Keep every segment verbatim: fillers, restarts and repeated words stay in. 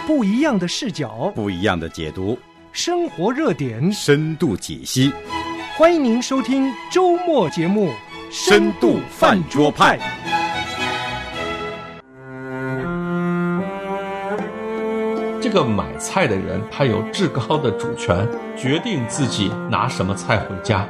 不一样的视角， 不一样的解读， 生活热点， 深度解析。 欢迎您收听周末节目《 深度饭桌派》。 这个买菜的人，他有至高的主权，决定自己拿什么菜回家。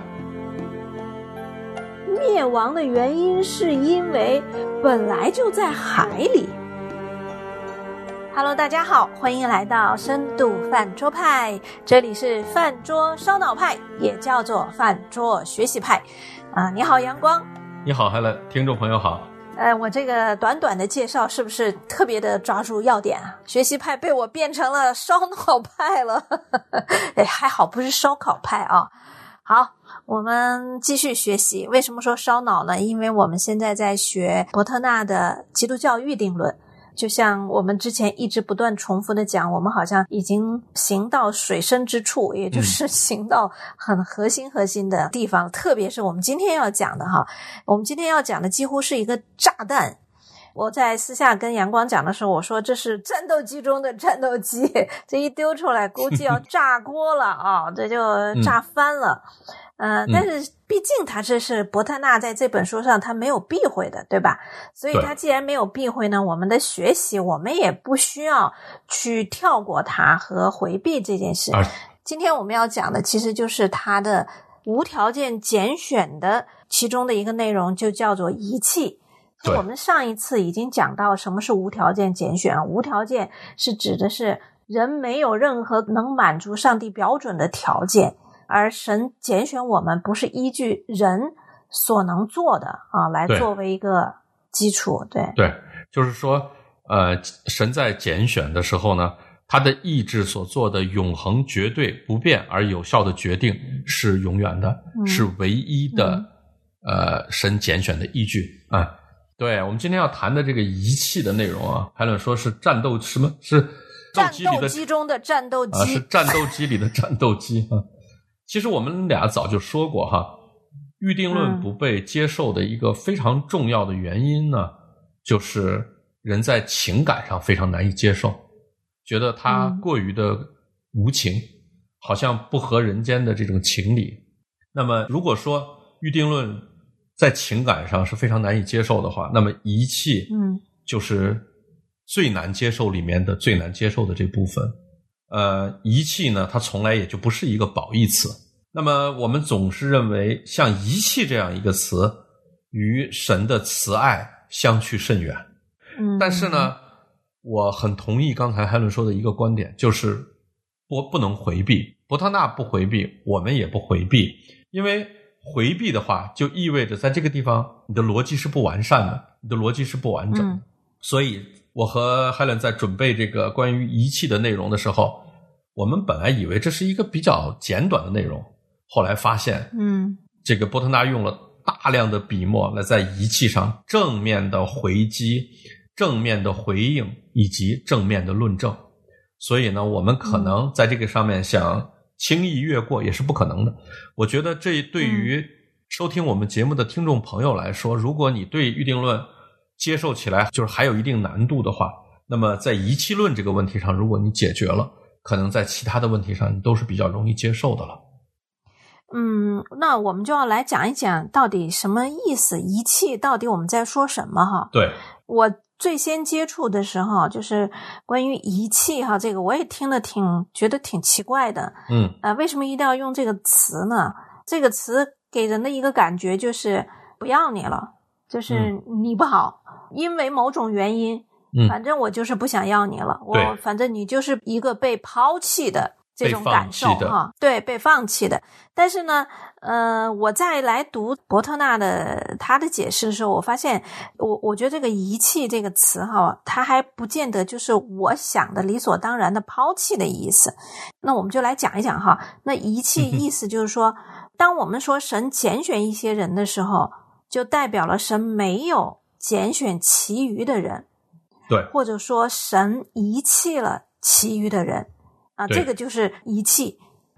灭亡的原因是因为本来就在海里。Hello， 大家好，欢迎来到深度饭桌派，这里是饭桌烧脑派，也叫做饭桌学习派。啊、呃，你好，阳光。 你好，Helen，听众朋友好。 呃，我这个短短的介绍是不是特别的抓住要点啊？学习派被我变成了烧脑派了，哎，还好不是烧烤派啊。好，我们继续学习。为什么说烧脑呢？因为我们现在在学伯特纳的基督教预定论。就像我们之前一直不断重复的讲，我们好像已经行到水深之处，也就是行到很核心核心的地方、嗯、特别是我们今天要讲的哈，我们今天要讲的几乎是一个炸弹。我在私下跟阳光讲的时候，我说这是战斗机中的战斗机，这一丢出来估计要炸锅了啊，这就炸翻了。嗯、呃，但是毕竟他这是伯特纳在这本书上他没有避讳的，对吧？所以他既然没有避讳呢，我们的学习我们也不需要去跳过它和回避这件事。今天我们要讲的其实就是他的无条件拣选的其中的一个内容，就叫做遗弃。我们上一次已经讲到什么是无条件拣选，无条件是指的是人没有任何能满足上帝标准的条件，而神拣选我们不是依据人所能做的啊来作为一个基础。对对，就是说呃，神在拣选的时候呢，他的意志所做的永恒绝对不变而有效的决定是永远的、嗯、是唯一的、嗯、呃，神拣选的依据啊。对，我们今天要谈的这个遗弃的内容啊，还能说是战斗什么是战斗机中的战斗机、 啊、是战斗机里的战斗机啊。其实我们俩早就说过哈，预定论不被接受的一个非常重要的原因呢、嗯、就是人在情感上非常难以接受，觉得它过于的无情、嗯、好像不合人间的这种情理。那么如果说预定论在情感上是非常难以接受的话，那么遗弃嗯就是最难接受里面的最难接受的这部分。呃，遗弃呢，它从来也就不是一个褒义词。那么我们总是认为像遗弃这样一个词与神的慈爱相去甚远。嗯，但是呢，我很同意刚才海伦说的一个观点，就是不不能回避。伯特纳不回避，我们也不回避，因为回避的话就意味着在这个地方你的逻辑是不完善的，你的逻辑是不完整的、嗯、所以我和 Helen 在准备这个关于遗弃的内容的时候，我们本来以为这是一个比较简短的内容，后来发现嗯，这个伯特纳用了大量的笔墨来在遗弃上正面的回击、正面的回应以及正面的论证，所以呢我们可能在这个上面想轻易越过也是不可能的。我觉得这对于收听我们节目的听众朋友来说、嗯、如果你对预定论接受起来就是还有一定难度的话，那么在遗弃论这个问题上如果你解决了，可能在其他的问题上你都是比较容易接受的了。 嗯，那我们就要来讲一讲到底什么意思，遗弃到底我们在说什么哈。 对， 我最先接触的时候就是关于遗弃哈，这个我也听得挺觉得挺奇怪的。嗯，呃，为什么一定要用这个词呢？这个词给人的一个感觉就是不要你了，就是你不好、嗯、因为某种原因、嗯、反正我就是不想要你了，我反正你就是一个被抛弃的这种感受哈，对，被放弃的。但是呢，呃，我再来读伯特纳的他的解释的时候，我发现，我我觉得这个遗弃这个词哈，它还不见得就是我想的理所当然的抛弃的意思。那我们就来讲一讲哈，那遗弃意思就是说，当我们说神拣选一些人的时候，就代表了神没有拣选其余的人， 对， 或者说神遗弃了其余的人。啊，这个就是遗弃。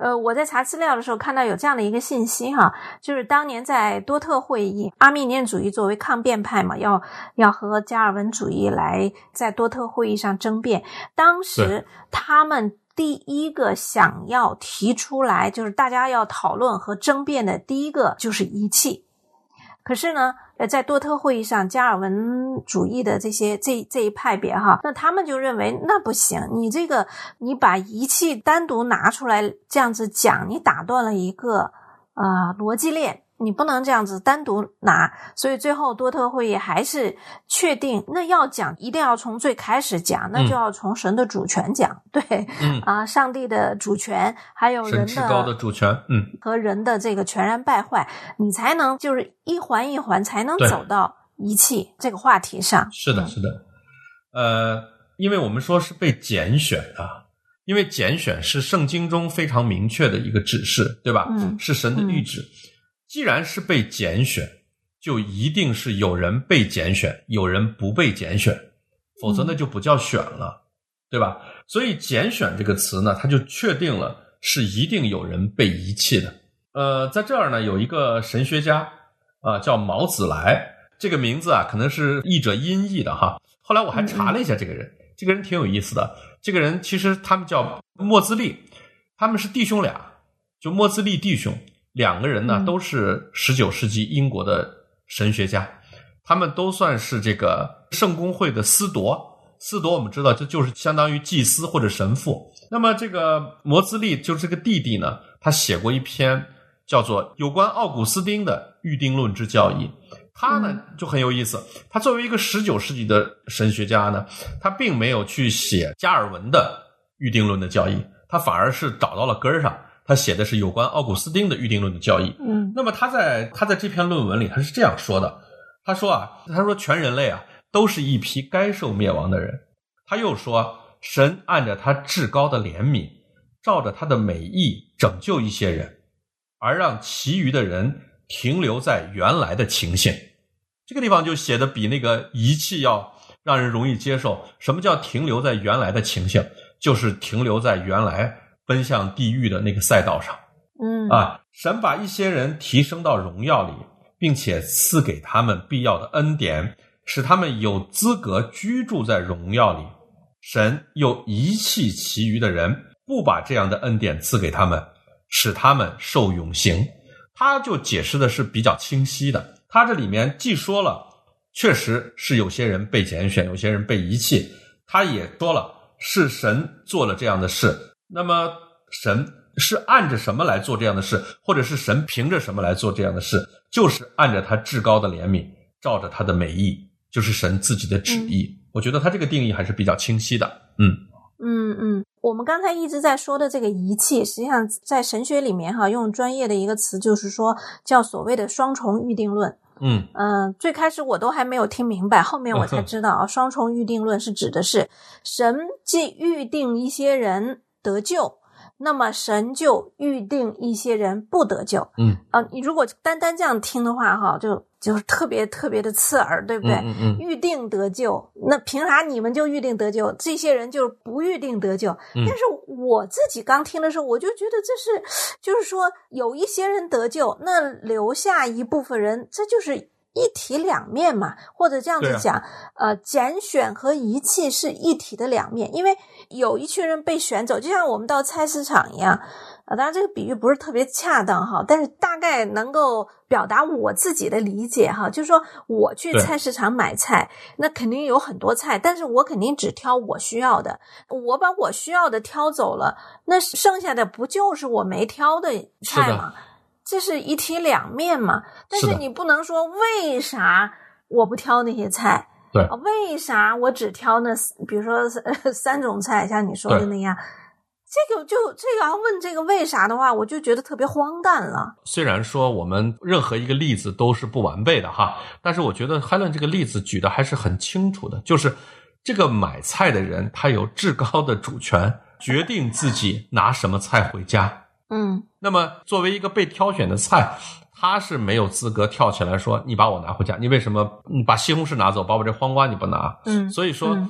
呃，我在查资料的时候看到有这样的一个信息哈，就是当年在多特会议，阿密念主义作为抗辩派嘛，要要和加尔文主义来在多特会议上争辩，当时他们第一个想要提出来就是大家要讨论和争辩的第一个就是仪器。可是呢在多特会议上，加尔文主义的这些这这一派别哈，那他们就认为那不行，你这个你把仪器单独拿出来这样子讲，你打断了一个呃逻辑链，你不能这样子单独拿。所以最后多特会议还是确定，那要讲一定要从最开始讲，那就要从神的主权讲，对， 嗯啊，上帝的主权，还有人的神至高的主权，嗯， 和人的这个全然败坏，你才能就是一环一环才能走到仪器这个话题上。 是的，是的，呃，因为我们说是被拣选的。因为拣选是圣经中非常明确的一个指示，对吧？ 嗯， 是神的谕旨。嗯，既然是被拣选，就一定是有人被拣选，有人不被拣选，否则那就不叫选了，对吧？所以拣选这个词呢，它就确定了是一定有人被遗弃的。呃，在这儿呢，有一个神学家啊、呃，叫毛子来，这个名字啊，可能是译者音译的哈。后来我还查了一下这个人，嗯嗯，这个人挺有意思的。这个人其实他们叫莫兹利，他们是弟兄俩，就莫兹利弟兄两个人呢，都是十九世纪英国的神学家，他们都算是这个圣公会的司铎。司铎我们知道这就是相当于祭司或者神父。那么这个摩兹利就是这个弟弟呢，他写过一篇叫做有关奥古斯丁的预定论之教义。他呢就很有意思，他作为一个十九世纪的神学家呢，他并没有去写加尔文的预定论的教义，他反而是找到了根儿上，他写的是有关奥古斯丁的预定论的教义。 嗯， 那么他在他在这篇论文里他是这样说的，他说啊，他说全人类啊都是一批该受灭亡的人。他又说，神按着他至高的怜悯，照着他的美意拯救一些人，而让其余的人停留在原来的情形。这个地方就写的比那个仪器要让人容易接受。什么叫停留在原来的情形？就是停留在原来奔向地狱的那个赛道上。 嗯啊，神把一些人提升到荣耀里，并且赐给他们必要的恩典，使他们有资格居住在荣耀里。神又遗弃其余的人，不把这样的恩典赐给他们，使他们受永刑。他就解释的是比较清晰的，他这里面既说了确实是有些人被拣选，有些人被遗弃，他也说了是神做了这样的事。那么神是按着什么来做这样的事，或者是神凭着什么来做这样的事？就是按着他至高的怜悯，照着他的美意，就是神自己的旨意。嗯，我觉得他这个定义还是比较清晰的。嗯嗯嗯，我们刚才一直在说的这个仪器，实际上在神学里面哈，用专业的一个词就是说叫所谓的双重预定论。 嗯嗯、呃，最开始我都还没有听明白，后面我才知道啊，双重预定论是指的是神既预定一些人得救，那么神就预定一些人不得救。 嗯啊、呃，你如果单单这样听的话哈，就就是特别特别的刺耳，对不对？ 嗯嗯嗯， 预定得救，那凭啥你们就预定得救，这些人就不预定得救？ 嗯， 但是我自己刚听的时候，我就觉得这是，就是说有一些人得救，那留下一部分人，这就是一体两面嘛，或者这样子讲，啊、呃，拣选和遗弃是一体的两面，因为有一群人被选走，就像我们到菜市场一样。啊，当然这个比喻不是特别恰当哈，但是大概能够表达我自己的理解哈，就是说我去菜市场买菜，那肯定有很多菜，但是我肯定只挑我需要的，我把我需要的挑走了，那剩下的不就是我没挑的菜吗？这是一体两面嘛。但是你不能说为啥我不挑那些菜， 对， 为啥我只挑那比如说三种菜，像你说的那样。这个就这个要问这个为啥的话，我就觉得特别荒诞了。 虽然说我们任何一个例子都是不完备的哈，但是我觉得 Helen 这个例子举的还是很清楚的，就是这个买菜的人他有至高的主权，决定自己拿什么菜回家。 嗯， 那么作为一个被挑选的菜，他是没有资格跳起来说你把我拿回家，你为什么你把西红柿拿走，把我这黄瓜你不拿？ 嗯， 所以说、嗯、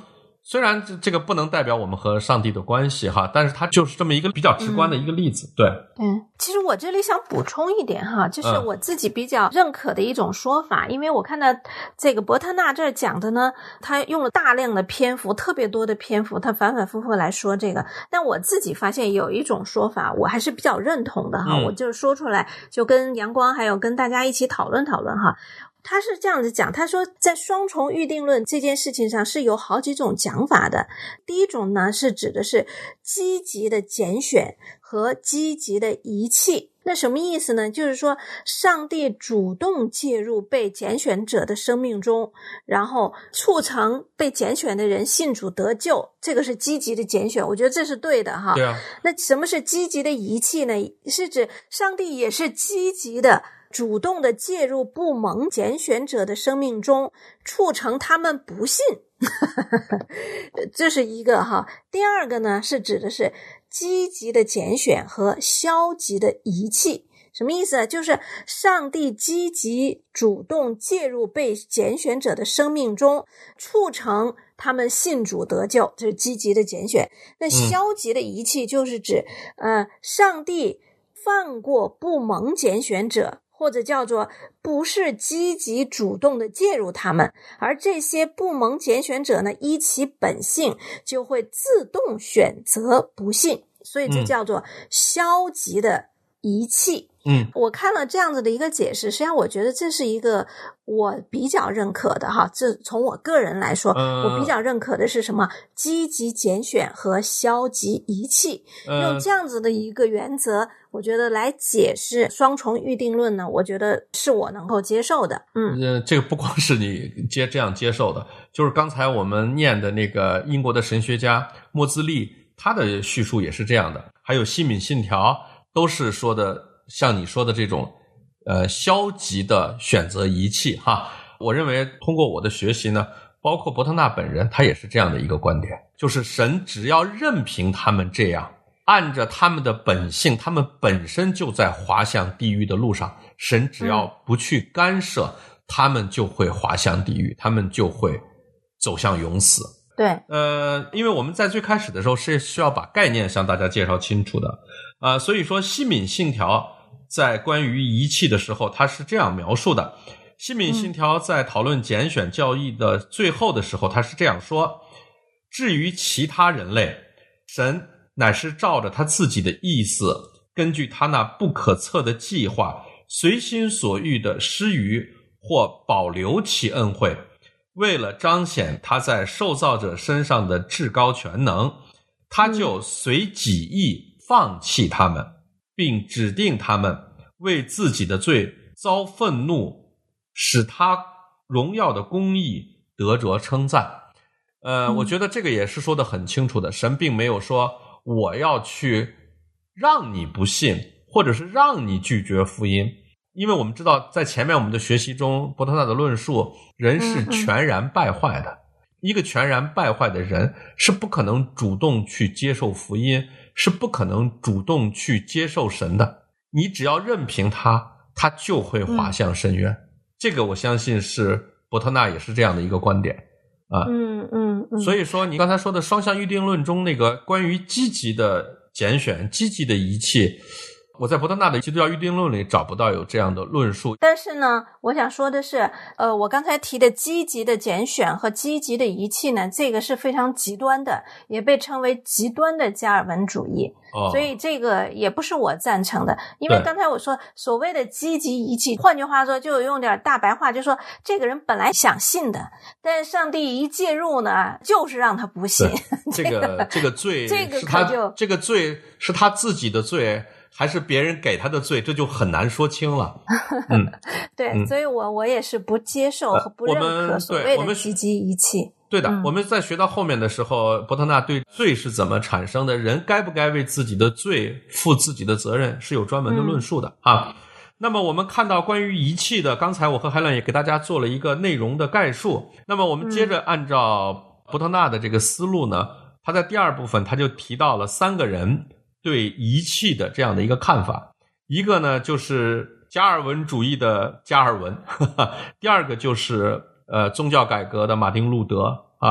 虽然这个不能代表我们和上帝的关系哈，但是它就是这么一个比较直观的一个例子。嗯、对， 嗯，其实我这里想补充一点哈，就是我自己比较认可的一种说法，嗯、因为我看到这个伯特纳这儿讲的呢，他用了大量的篇幅，特别多的篇幅，他反反复复来说这个，但我自己发现有一种说法，我还是比较认同的哈，嗯、我就是说出来，就跟阳光还有跟大家一起讨论讨论哈。他是这样子讲，他说在双重预定论这件事情上是有好几种讲法的。第一种呢是指的是积极的拣选和积极的遗弃。那什么意思呢？就是说上帝主动介入被拣选者的生命中，然后促成被拣选的人信主得救，这个是积极的拣选，我觉得这是对的哈。 对啊。 那什么是积极的遗弃呢？是指上帝也是积极的主动的介入不蒙拣选者的生命中，促成他们不信。这是一个哈。第二个呢，是指的是积极的拣选和消极的遗弃。什么意思呢？就是上帝积极主动介入被拣选者的生命中，促成他们信主得救，这是积极的拣选。那消极的遗弃就是指、嗯、呃，上帝放过不蒙拣选者，或者叫做不是积极主动的介入他们，而这些不蒙拣选者呢，依其本性就会自动选择不信，所以这叫做消极的遗弃。 嗯， 我看了这样子的一个解释，实际上我觉得这是一个我比较认可的哈。这从我个人来说、呃、我比较认可的是什么？积极拣选和消极遗弃、呃、用这样子的一个原则，我觉得来解释双重预定论呢，我觉得是我能够接受的。嗯， 呃，这个不光是你接这样接受的，就是刚才我们念的那个英国的神学家莫兹利，他的叙述也是这样的，还有西敏信条都是说的像你说的这种呃消极的选择遗弃哈。我认为通过我的学习呢，包括伯特纳本人他也是这样的一个观点，就是神只要任凭他们这样，按着他们的本性，他们本身就在滑向地狱的路上，神只要不去干涉、嗯、他们就会滑向地狱，他们就会走向永死。 对， 呃，因为我们在最开始的时候是需要把概念向大家介绍清楚的，呃，所以说西敏信条在关于遗弃的时候，它是这样描述的。西敏信条在讨论拣选教义的最后的时候，它是这样说：至于其他人类，神乃是照着他自己的意思，根据他那不可测的计划，随心所欲的施予或保留其恩惠，为了彰显他在受造者身上的至高全能，他就随己意放弃他们，并指定他们为自己的罪遭愤怒，使他荣耀的公义得着称赞。呃， 嗯、 我觉得这个也是说得很清楚的，神并没有说我要去让你不信，或者是让你拒绝福音。因为我们知道在前面我们的学习中，伯特纳的论述，人是全然败坏的、嗯嗯、一个全然败坏的人是不可能主动去接受福音，是不可能主动去接受神的，你只要任凭他，他就会滑向深渊、嗯、这个我相信是伯特纳也是这样的一个观点啊。 嗯嗯嗯。 所以说你刚才说的双向预定论中那个关于积极的拣选、积极的遗弃，我在伯特纳的基督教预定论里找不到有这样的论述。 但是呢，我想说的是，呃，我刚才提的积极的拣选和积极的遗弃呢，这个是非常极端的，也被称为极端的加尔文主义。哦、所以这个也不是我赞成的，因为刚才我说所谓的积极遗弃，换句话说，就用点大白话，就说这个人本来想信的，但是上帝一介入呢，就是让他不信。 这个这个罪这个是他就这个罪是他自己的罪，还是别人给他的罪，这就很难说清了。嗯， 对，嗯、所以我我也是不接受和不认可所谓的积极遗弃。 对的、 嗯， 我们在学到后面的时候，伯特纳对罪是怎么产生的，人该不该为自己的罪负自己的责任，是有专门的论述的、嗯、啊。那么我们看到关于遗弃的，刚才我和海伦也给大家做了一个内容的概述。那么我们接着按照伯特纳的这个思路呢，他在第二部分他就提到了三个人对遗弃的这样的一个看法。一个呢就是加尔文主义的加尔文，呵呵，第二个就是呃宗教改革的马丁路德啊，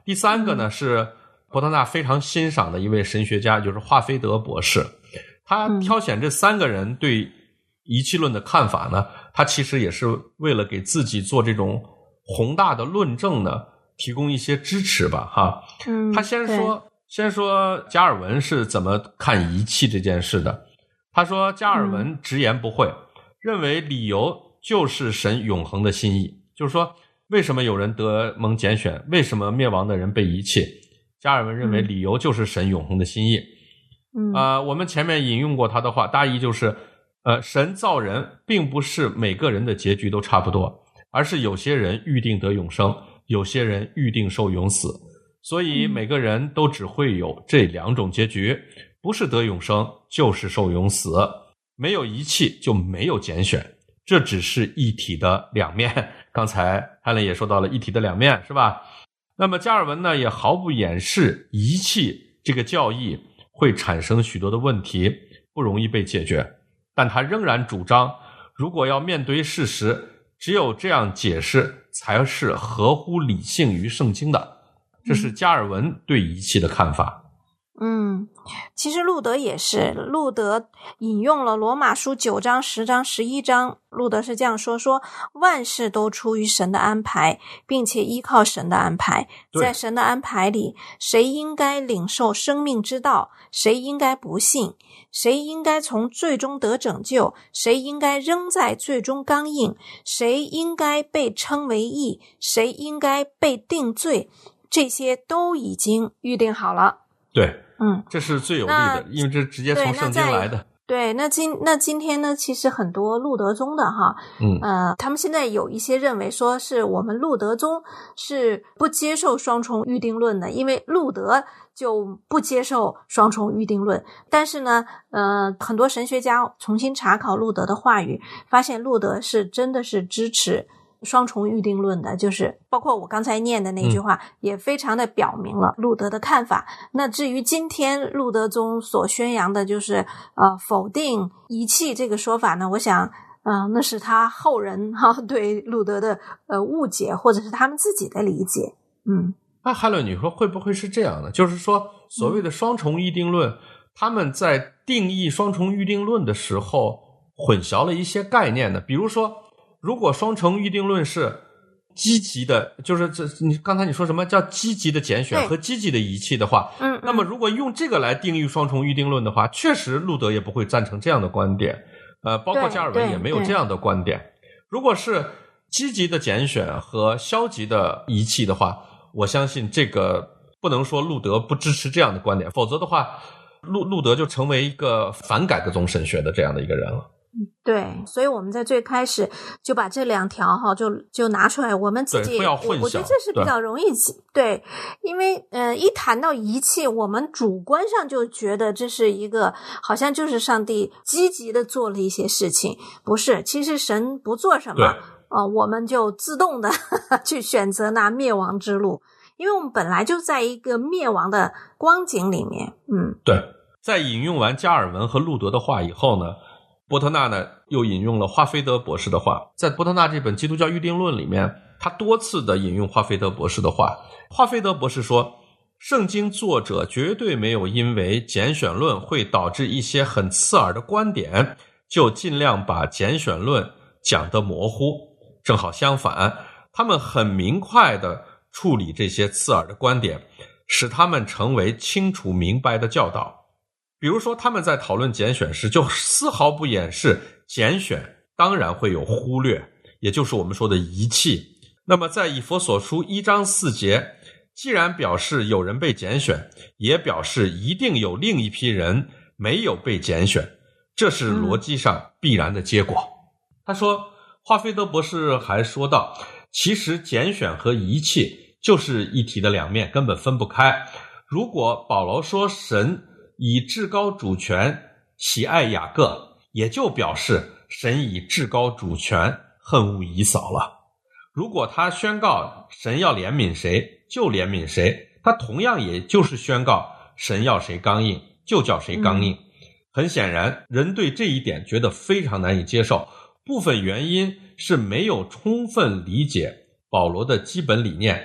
第三个呢是伯特纳非常欣赏的一位神学家，就是华菲德博士。他挑选这三个人对仪器论的看法呢，他其实也是为了给自己做这种宏大的论证呢提供一些支持吧哈。 嗯， 他先说先说加尔文是怎么看仪器这件事的。他说加尔文直言不讳、嗯、认为理由就是神永恒的心意，就是说为什么有人得蒙拣选，为什么灭亡的人被遗弃，加尔文认为理由就是神永恒的心意。嗯，呃，我们前面引用过他的话，大意就是呃，神造人并不是每个人的结局都差不多，而是有些人预定得永生，有些人预定受永死，所以每个人都只会有这两种结局，不是得永生就是受永死，没有遗弃就没有拣选，这只是一体的两面。刚才汉伦也说到了一体的两面，是吧？那么加尔文呢也毫不掩饰遗弃这个教义会产生许多的问题，不容易被解决，但他仍然主张如果要面对事实，只有这样解释才是合乎理性与圣经的。这是加尔文对仪器的看法。 嗯，其实路德也是，路德引用了罗马书九章、十章、十一章，路德是这样说：说万事都出于神的安排，并且依靠神的安排。在神的安排里，谁应该领受生命之道，谁应该不信，谁应该从最终得拯救，谁应该仍在最终刚硬，谁应该被称为义，谁应该被定罪，这些都已经预定好了。 对， 嗯， 这是最有利的，因为这直接从圣经来的。 对，那今那今天呢，其实很多路德宗的哈，嗯，呃，他们现在有一些认为说是我们路德宗是不接受双重预定论的，因为路德就不接受双重预定论。但是呢，呃，很多神学家重新查考路德的话语，发现路德是真的是支持双重预定论的，就是包括我刚才念的那句话、嗯、也非常的表明了路德的看法。那至于今天路德宗所宣扬的就是呃否定遗弃这个说法呢，我想呃那是他后人哈、啊、对路德的呃误解，或者是他们自己的理解。嗯， 那汉伦，你说会不会是这样的，就是说所谓的双重预定论、嗯、他们在定义双重预定论的时候混淆了一些概念呢？比如说如果双重预定论是积极的，就是这你刚才你说什么叫积极的拣选和积极的遗弃的话，嗯，嗯那么如果用这个来定义双重预定论的话，确实路德也不会赞成这样的观点，呃，包括加尔文也没有这样的观点。如果是积极的拣选和消极的遗弃的话，我相信这个不能说路德不支持这样的观点，否则的话，路路德就成为一个反改革宗神学的这样的一个人了。 对，所以我们在最开始就把这两条哈就就拿出来，我们自己不要混淆， 我我觉得这是比较容易 对, 对，因为呃一谈到遗弃，我们主观上就觉得这是一个好像就是上帝积极的做了一些事情，不是，其实神不做什么呃我们就自动的去选择那灭亡之路，因为我们本来就在一个灭亡的光景里面。嗯， 对。在引用完加尔文和路德的话以后呢，波特纳呢又引用了华菲德博士的话。在波特纳这本基督教预定论里面，他多次的引用华菲德博士的话。华菲德博士说，圣经作者绝对没有因为拣选论会导致一些很刺耳的观点，就尽量把拣选论讲得模糊。正好相反，他们很明快地处理这些刺耳的观点，使他们成为清楚明白的教导。比如说他们在讨论拣选时就丝毫不掩饰拣选当然会有忽略，也就是我们说的遗弃。那么在以弗所书一章四节，既然表示有人被拣选，也表示一定有另一批人没有被拣选，这是逻辑上必然的结果。他说，华菲德博士还说到，其实拣选和遗弃就是一体的两面，根本分不开。如果保罗说神以至高主权喜爱雅各，也就表示神以至高主权恨恶以扫了。如果他宣告神要怜悯谁就怜悯谁，他同样也就是宣告神要谁刚硬就叫谁刚硬。很显然，人对这一点觉得非常难以接受，部分原因是没有充分理解保罗的基本理念，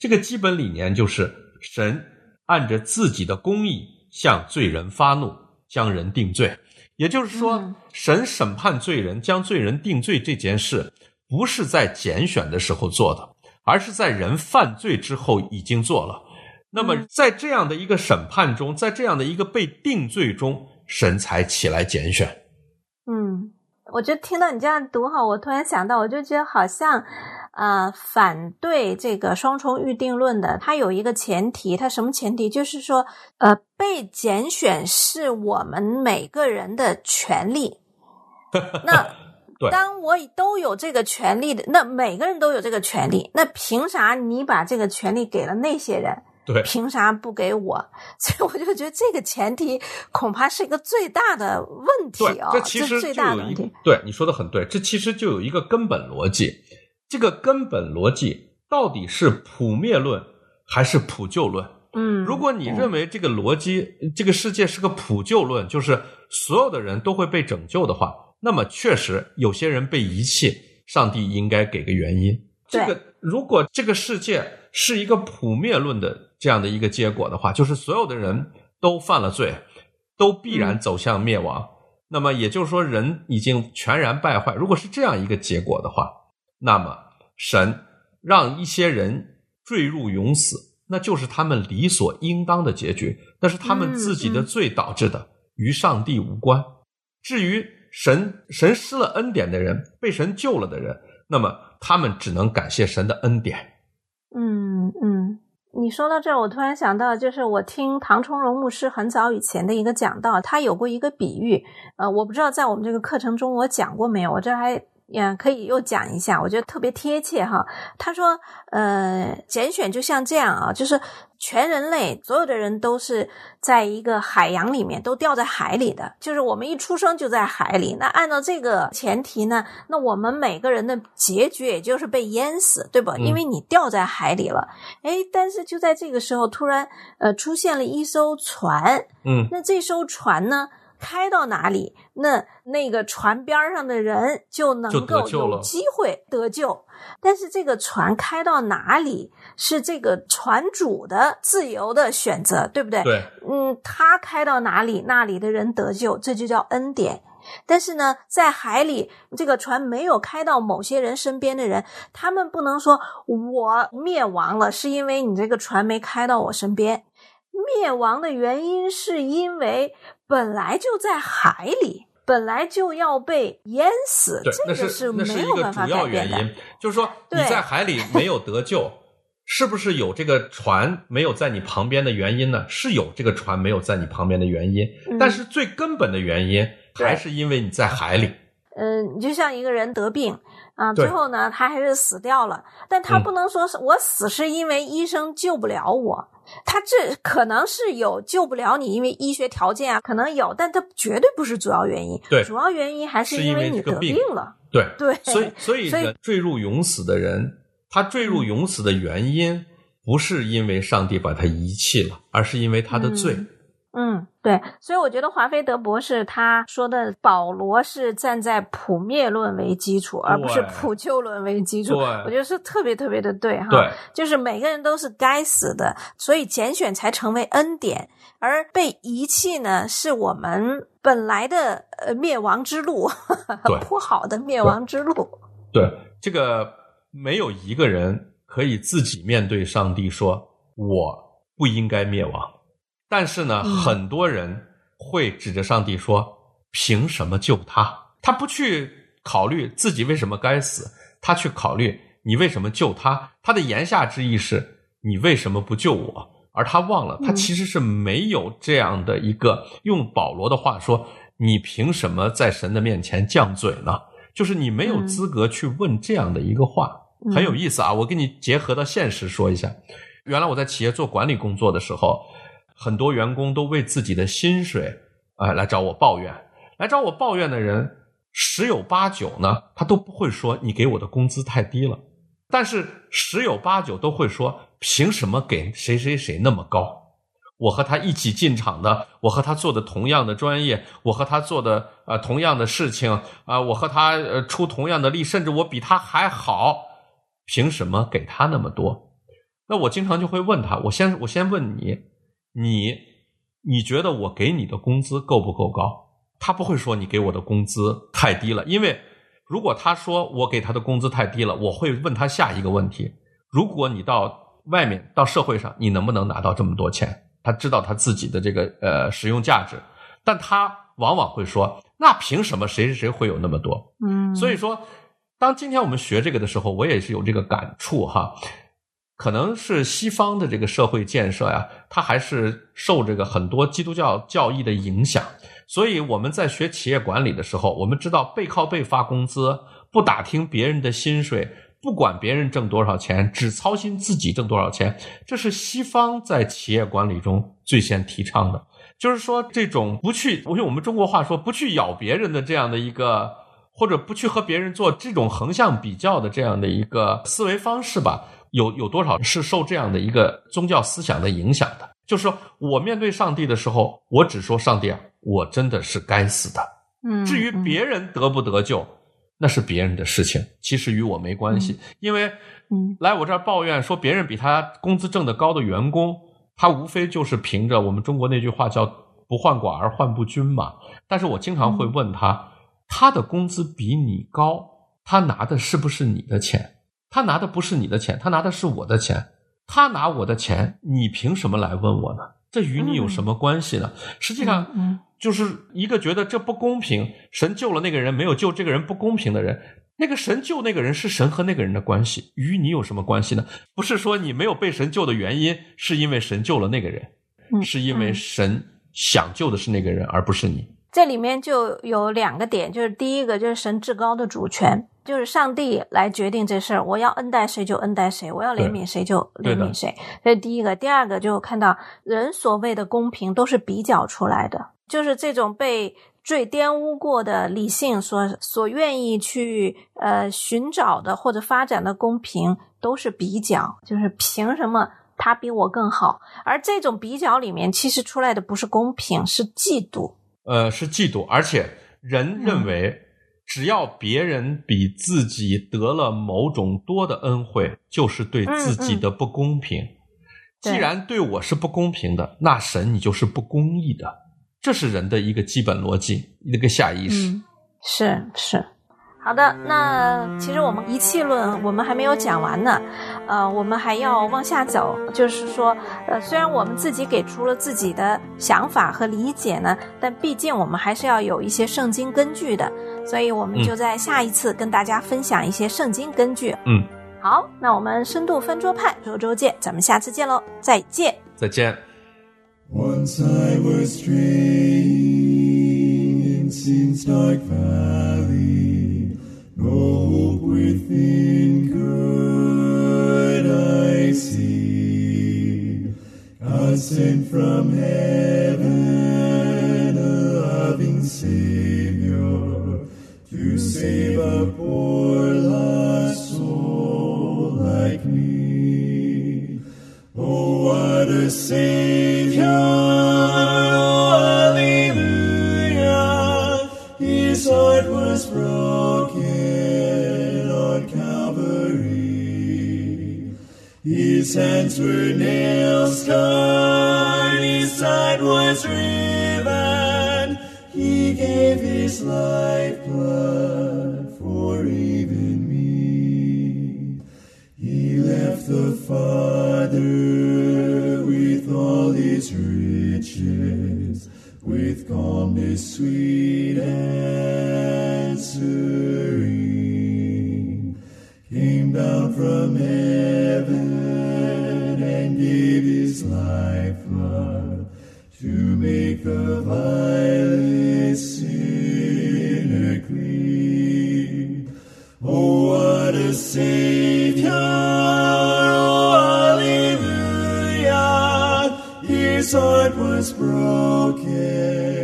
这个基本理念就是神按着自己的公义向罪人发怒，将人定罪。也就是说、嗯、神审判罪人，将罪人定罪这件事不是在拣选的时候做的，而是在人犯罪之后已经做了。那么在这样的一个审判中，在这样的一个被定罪中，神才起来拣选。 嗯，我就听到你这样读哈，我突然想到，我就觉得好像呃，反对这个双重预定论的，它有一个前提，它什么前提？就是说呃，被拣选是我们每个人的权利。那当我都有这个权利的，那每个人都有这个权利，那凭啥你把这个权利给了那些人？ 对， 凭啥不给我？所以我就觉得这个前提恐怕是一个最大的问题啊、哦！ 这其实就有一个，对，你说的很对，这其实就有一个根本逻辑。这个根本逻辑到底是普灭论还是普救论？ 嗯， 如果你认为这个逻辑，这个世界是个普救论，就是所有的人都会被拯救的话，那么确实有些人被遗弃，上帝应该给个原因。这个如果这个世界是一个普灭论的这样的一个结果的话，就是所有的人都犯了罪，都必然走向灭亡、嗯、那么也就是说人已经全然败坏。如果是这样一个结果的话，那么神让一些人坠入永死，那就是他们理所应当的结局，那是他们自己的罪导致的，与上帝无关。至于神神施了恩典的人，被神救了的人，那么他们只能感谢神的恩典。 嗯嗯，你说到这儿，我突然想到，就是我听唐崇荣牧师很早以前的一个讲道，他有过一个比喻，呃，我不知道在我们这个课程中我讲过没有，我这还也可以又讲一下，我觉得特别贴切哈。他说呃，拣选就像这样啊，就是全人类所有的人都是在一个海洋里面，都掉在海里的，就是我们一出生就在海里。那按照这个前提呢，那我们每个人的结局也就是被淹死，对吧？因为你掉在海里了。诶，但是就在这个时候突然呃出现了一艘船， 嗯， 那这艘船呢开到哪里，那那个船边上的人就能够有机会得救。但是这个船开到哪里是这个船主的自由的选择，对不对？ 对， 嗯，他开到哪里，那里的人得救，这就叫恩典。但是呢，在海里，这个船没有开到某些人身边的人，他们不能说我灭亡了，是因为你这个船没开到我身边。灭亡的原因是因为本来就在海里，本来就要被淹死，这个是没有办法改变的。 那是一个主要原因，就是说你在海里没有得救，是不是有这个船没有在你旁边的原因呢？是有这个船没有在你旁边的原因， 嗯、 但是最根本的原因还是因为你在海里。 嗯，你就像一个人得病啊，最后呢他还是死掉了，但他不能说是我死是因为医生救不了我。他这可能是有救不了你，因为医学条件啊可能有，但它绝对不是主要原因。 对， 主要原因还是因为你得病了。 对对， 所以所以人坠入永死的人，他坠入永死的原因不是因为上帝把他遗弃了，而是因为他的罪。 嗯嗯，对，所以我觉得华菲德博士他说的保罗是站在普灭论为基础，而不是普救论为基础，我觉得是特别特别的对哈。 对， 就是每个人都是该死的，所以拣选才成为恩典，而被遗弃呢是我们本来的呃灭亡之路，铺好的灭亡之路。 对，这个没有一个人可以自己面对上帝说我不应该灭亡。但是呢、嗯、很多人会指着上帝说凭什么救他，他不去考虑自己为什么该死，他去考虑你为什么救他，他的言下之意是你为什么不救我，而他忘了他其实是没有这样的一个、嗯、用保罗的话说你凭什么在神的面前犟嘴呢，就是你没有资格去问这样的一个话、嗯、很有意思啊。我给你结合到现实说一下，原来我在企业做管理工作的时候，很多员工都为自己的薪水啊、呃、来找我抱怨，来找我抱怨的人十有八九呢，他都不会说你给我的工资太低了，但是十有八九都会说凭什么给谁谁谁那么高，我和他一起进厂的，我和他做的同样的专业，我和他做的呃同样的事情啊、呃，我和他呃出同样的力，甚至我比他还好，凭什么给他那么多？ 那我经常就会问他，我先我先问你，你你觉得我给你的工资够不够高？他不会说你给我的工资太低了，因为如果他说我给他的工资太低了，我会问他下一个问题，如果你到外面到社会上，你能不能拿到这么多钱？他知道他自己的这个呃使用价值，但他往往会说，那凭什么谁谁谁会有那么多？ 嗯， 所以说当今天我们学这个的时候，我也是有这个感触哈。可能是西方的这个社会建设呀，它还是受这个很多基督教教义的影响，所以我们在学企业管理的时候，我们知道背靠背发工资，不打听别人的薪水，不管别人挣多少钱，只操心自己挣多少钱，这是西方在企业管理中最先提倡的。就是说这种不去，用我们中国话说不去咬别人的这样的一个，或者不去和别人做这种横向比较的这样的一个思维方式吧，有有多少是受这样的一个宗教思想的影响的。就是说我面对上帝的时候，我只说上帝啊，我真的是该死的。 嗯， 至于别人得不得救，那是别人的事情，其实与我没关系。嗯、因为来我这儿抱怨说别人比他工资挣得高的员工，他无非就是凭着我们中国那句话叫不患寡而患不均嘛。但是我经常会问他，嗯、他的工资比你高，他拿的是不是你的钱？他拿的不是你的钱，他拿的是我的钱。他拿我的钱，你凭什么来问我呢？这与你有什么关系呢？嗯、实际上就是一个觉得这不公平，神救了那个人，没有救这个人不公平的人。那个神救那个人是神和那个人的关系，与你有什么关系呢？不是说你没有被神救的原因是因为神救了那个人， 嗯、 是因为神想救的是那个人，而不是你。 这里面就有两个点，就是第一个就是神至高的主权，就是上帝来决定这事儿，我要恩待谁就恩待谁，我要怜悯谁就怜悯谁，这是第一个。第二个就看到人所谓的公平都是比较出来的，就是这种被最玷污过的理性所所愿意去呃寻找的或者发展的公平都是比较，就是凭什么他比我更好，而这种比较里面其实出来的不是公平，是嫉妒。 呃，是嫉妒，而且人认为只要别人比自己得了某种多的恩惠，就是对自己的不公平。嗯嗯、既然对我是不公平的，那神你就是不公义的，这是人的一个基本逻辑，一个下意识。 嗯、是是。好的，那其实我们一气论我们还没有讲完呢，呃，我们还要往下走，就是说，呃，虽然我们自己给出了自己的想法和理解呢，但毕竟我们还是要有一些圣经根据的，所以我们就在下一次跟大家分享一些圣经根据。 嗯， 好，那我们深度翻桌派周周见，咱们下次见喽，再见， 再见。 Once I was straying in sin's dark valley.No hope within could I see. God sent from heaven a loving Savior to save a poor lost soul like me. Oh, what a Savior! Oh, hallelujah! His heart was broken.His hands were nail-scarred, his side was riven. He gave his lifeblood for even me. He left the Father with all his riches, with calmness sweet and serene.Came down from heaven and gave his life blood to make the vilest sinner clean. Oh, what a Savior! Oh, hallelujah! His heart was broken.